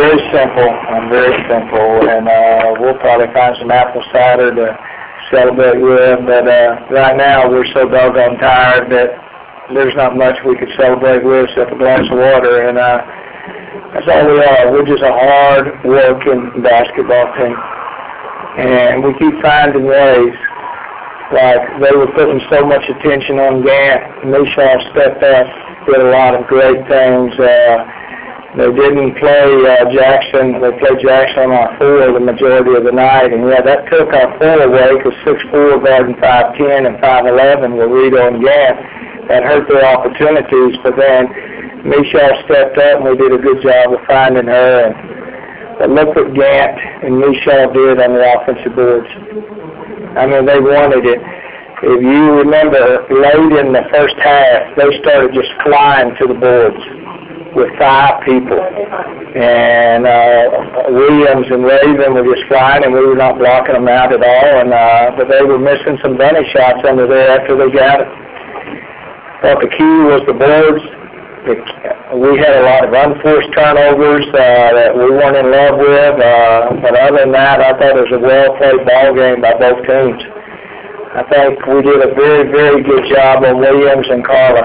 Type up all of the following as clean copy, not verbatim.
very simple. And we'll probably find some apple cider to celebrate with. But right now we're so doggone tired that there's not much we could celebrate with except a glass of water. And that's all we are. We're just a hard-working basketball team. And we keep finding ways. Like they were putting so much attention on Gant. Mishaw stepped up, did a lot of great things. They didn't play Jackson. They played Jackson on our 4 the majority of the night. And, yeah, that took our 4 away because 6'4", guarding 5'10", and 5'11" were Rito and Gant. That hurt their opportunities. But then Mishaw stepped up, and we did a good job of finding her. But look what Gant and Mishaw did on the offensive boards. I mean, they wanted it. If you remember, late in the first half, they started just flying to the boards with 5 people. And Williams and Raven were just flying, and we were not blocking them out at all. And but they were missing some bunny shots under there after they got it. But the key was the boards. We had a lot of unforced turnovers that we weren't in love with. But other than that, I thought it was a well-played ball game by both teams. I think we did a very, very good job on Williams and Carla.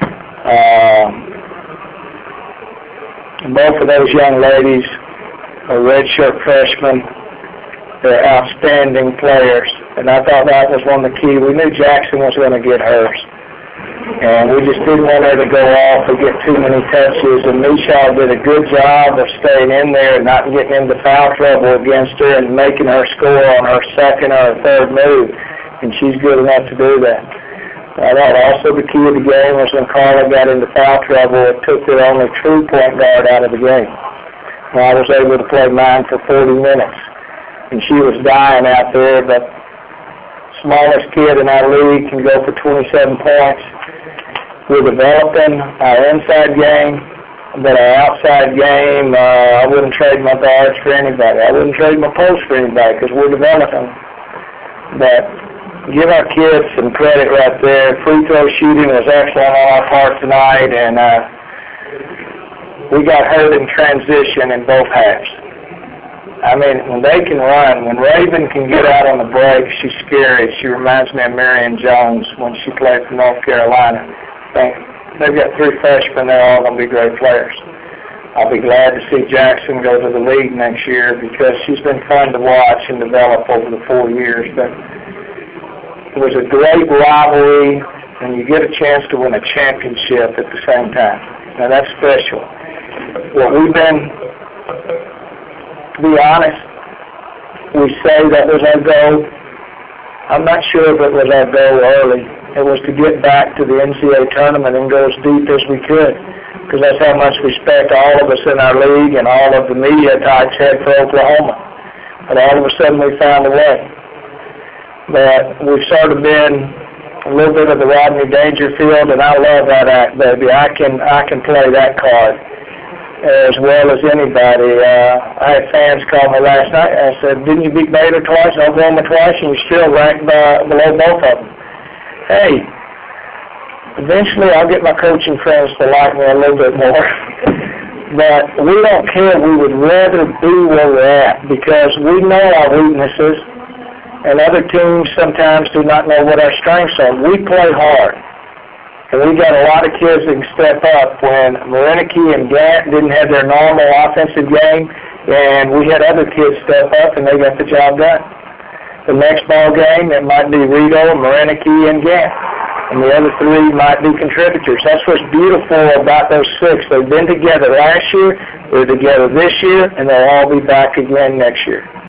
Both of those young ladies are redshirt freshmen. They're outstanding players. And I thought that was one of the key. We knew Jackson was going to get hers. And we just didn't want her to go off or get too many touches. And Mishaw did a good job of staying in there and not getting into foul trouble against her and making her score on her second or third move. And she's good enough to do that. I thought also the key of the game was when Carla got into foul trouble, it took their only true point guard out of the game. And I was able to play mine for 40 minutes. And she was dying out there, but smallest kid in our league can go for 27 points. We're developing our inside game, but our outside game, I wouldn't trade my guards for anybody. I wouldn't trade my post for anybody because we're developing. But give our kids some credit right there. Free throw shooting was excellent on our part tonight, and we got hurt in transition in both halves. I mean, when they can run, when Raven can get out on the break, she's scary. She reminds me of Marion Jones when she played for North Carolina. They've got 3 freshmen. They're all going to be great players. I'll be glad to see Jackson go to the league next year because she's been fun to watch and develop over the 4 years. But it was a great rivalry, and you get a chance to win a championship at the same time. Now, that's special. What we've been, to be honest, we say that was our goal. I'm not sure if it was our goal early. It was to get back to the NCAA tournament and go as deep as we could, because that's how much respect all of us in our league and all of the media types had for Oklahoma. But all of a sudden we found a way. But we've sort of been a little bit of the Rodney Dangerfield, and I love that act, baby. I can play that card as well as anybody. I had fans call me last night. I said, didn't you beat Baylor twice, Oklahoma twice, and you're still ranked below both of them? Hey, eventually I'll get my coaching friends to like me a little bit more. But we don't care. We would rather be where we're at because we know our weaknesses, and other teams sometimes do not know what our strengths are. We play hard. And we got a lot of kids that can step up. When Mariniki and Gant didn't have their normal offensive game, and we had other kids step up, and they got the job done. The next ball game, it might be Rito, Mariniki, and Gant. And the other 3 might be contributors. That's what's beautiful about those 6. They've been together last year, they're together this year, and they'll all be back again next year.